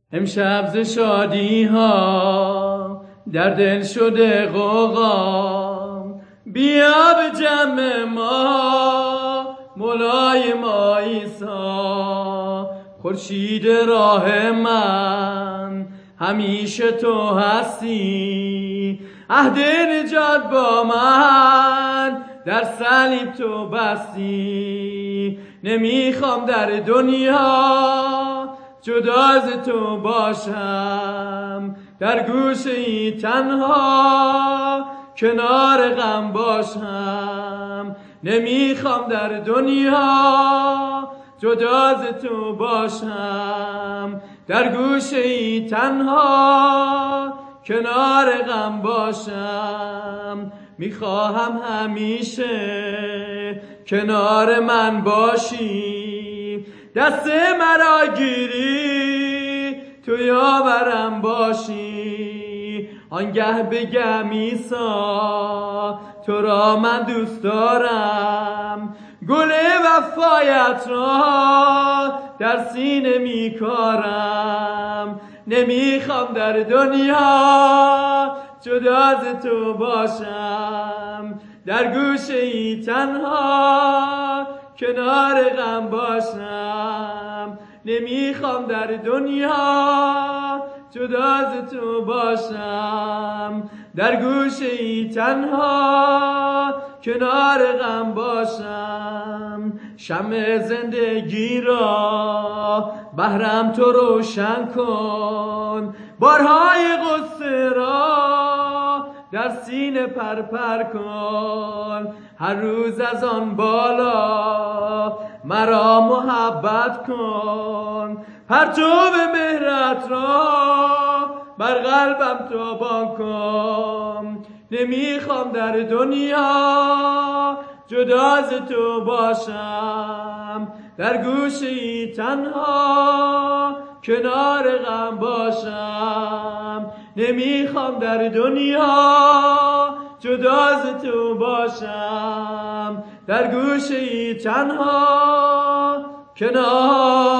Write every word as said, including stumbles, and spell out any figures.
امشب ز شادی ها در دل شده غوغا، بیا به جمع ما مولای ما عیسی. خورشید راه من همیشه تو هستی، عهد نجات با من در صلیب تو بستی. نمیخوام در دنیا جدا از تو باشم، در گوشه ای تنها کنار غم باشم. نمیخوام در دنیا جدا از تو باشم، در گوشه ای تنها کنار غم باشم. میخواهم همیشه کنار من باشی، دست مرا گیری تو یاورم باشی. آنگه بگم عیسی تو را من دوست دارم، گل وفایت را در سینه میکارم. نمیخوام در دنیا جدا از تو باشم، در گوشه ای تنها کنار غم باشم. نمیخوام در دنیا جدا از تو باشم، در گوشه ای تنها کنار غم باشم. شمع زندگی را بهرم تو روشن کن، بارهای غصه را در سینه پرپر کن. هر روز از آن بالا مرا محبت کن، پرتو مهرت را بر قلبم تابان کن. نمیخوام در دنیا جدا از تو باشم، در گوشه ای تنها کنار غم باشم. نمیخوام در دنیا جدا از تو باشم، در گوشه ای تنها کنار